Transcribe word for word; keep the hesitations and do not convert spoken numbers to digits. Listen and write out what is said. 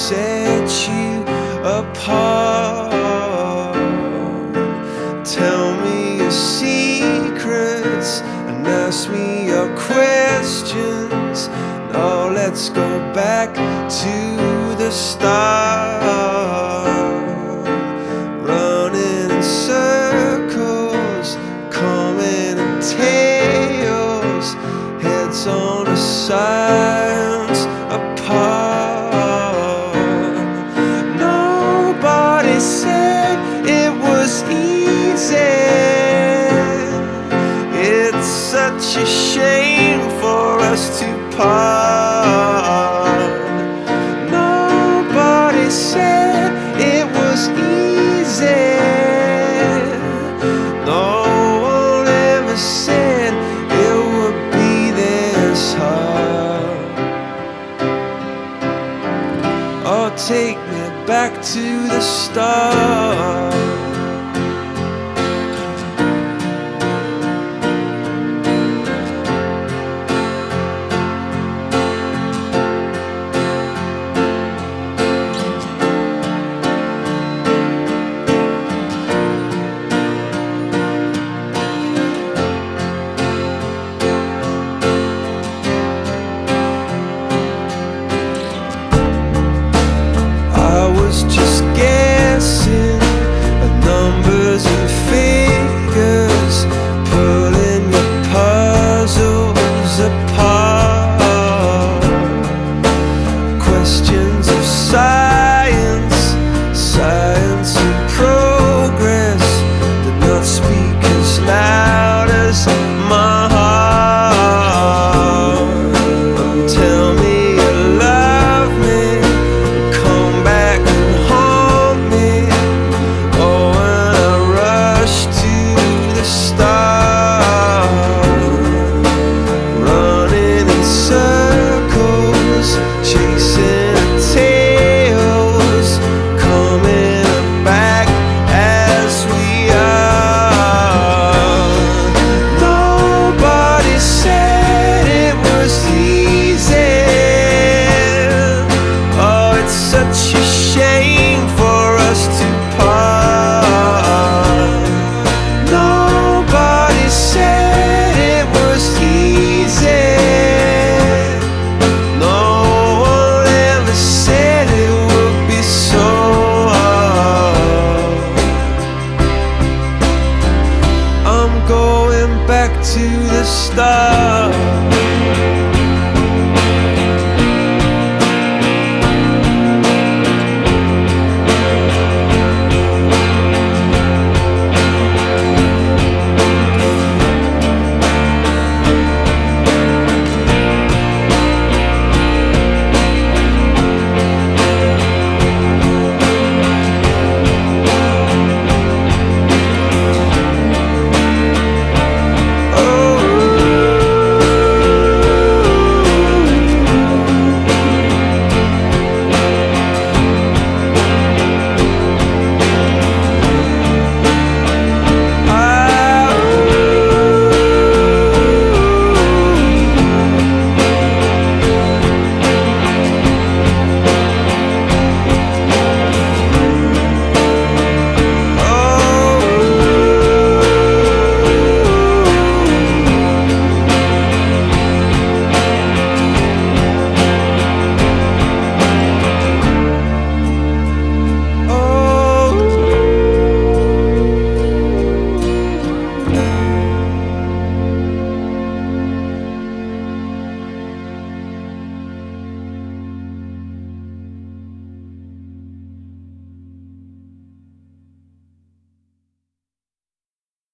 set you apart. Tell me your secrets and ask me your questions. Now let's go back to the start. Running in circles, coming in tails, heads on the sides apart. Nobody said it was easy. It's such a shame for us to part. Nobody said it was easy. No one ever said it would be this hard. Oh, take me back to the start.